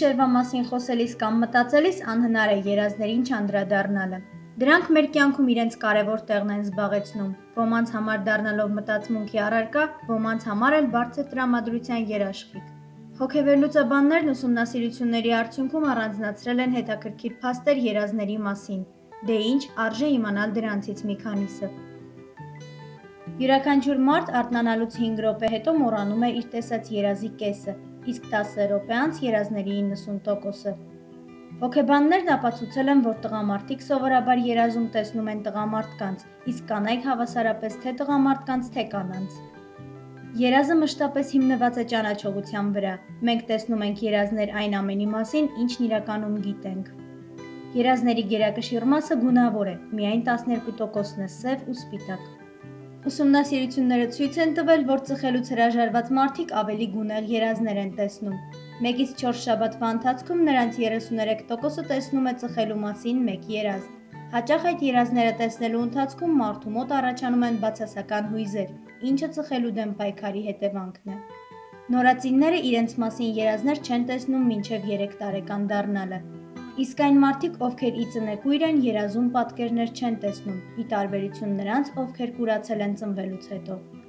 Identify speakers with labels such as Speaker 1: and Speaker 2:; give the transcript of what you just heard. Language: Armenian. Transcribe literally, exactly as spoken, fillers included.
Speaker 1: Գիշերվա մասին խոսելիս կամ մտածելիս անհնար է երազներին չանդրադառնալը։ Դրանք մեր կյանքում իրենց կարևոր տեղն են զբաղեցնում, ոմանց համար դառնալով մտածմունքի առարկա, ոմանց համար էլ բարձր տրամադրության երաշխիք։ Հոգեվերլուծաբաններն ուսումնասիրությունների արդյունքում առանձնացրել են հետաքրքիր փաստեր երազների մասին։ Դե ինչ, արժե իմանալ դրանցից մի քանիսը։ Յուրաքանչյուր մարդ արթնանալուց հինգ րոպե հետո մոռանում է իր տեսած երազի կեսը, իսկ տասը րոպե անց երազների իննսուն տոկոսը։ Հոգեբաններն ապացուցել են, որ տղամարդիկ սովորաբար երազում տեսնում են տղամարդկանց, իսկ կանայք հավասարապես թե տղամարդկանց, թե կանանց։ Երազը մշտապես հիմնված է ճանաչողության վրա։ Մենք տեսնում ենք երազներ այն ամենի մասին, ինչն իրականում գիտենք։ Երազների գերակշիռ մասը գունավոր է, միայն տասներկու տոկոսն է սև ու սպիտակ։ Ուսումնասիրությունները ցույց են տվել, որ ծխելուց հրաժարված մարդիկ ավելի գունեղ երազներ են տեսնում։ Մեկից չորս շաբաթվա ընթացքում նրանց երեսուներեք տոկոսը տեսնում է ծխելու մասին մեկ երազ։ Հաճախ այդ երազները տեսնելու ընթացքում մարդու մոտ առաջանում են բացասական հույզեր, ինչը ծխելու դեմ պայքարի հետևանքն է։ Նորածինները իրենց մասին երազներ չեն տեսնում մինչև երեք տարեկան դառնալը։ Իսկ այն մարդիկ, ովքեր ի ծնեկույր են, երազում պատկերներ չեն տեսնում, ի տարբերություն նրանց, ովքեր կուրացել են ծնվելուց հետո։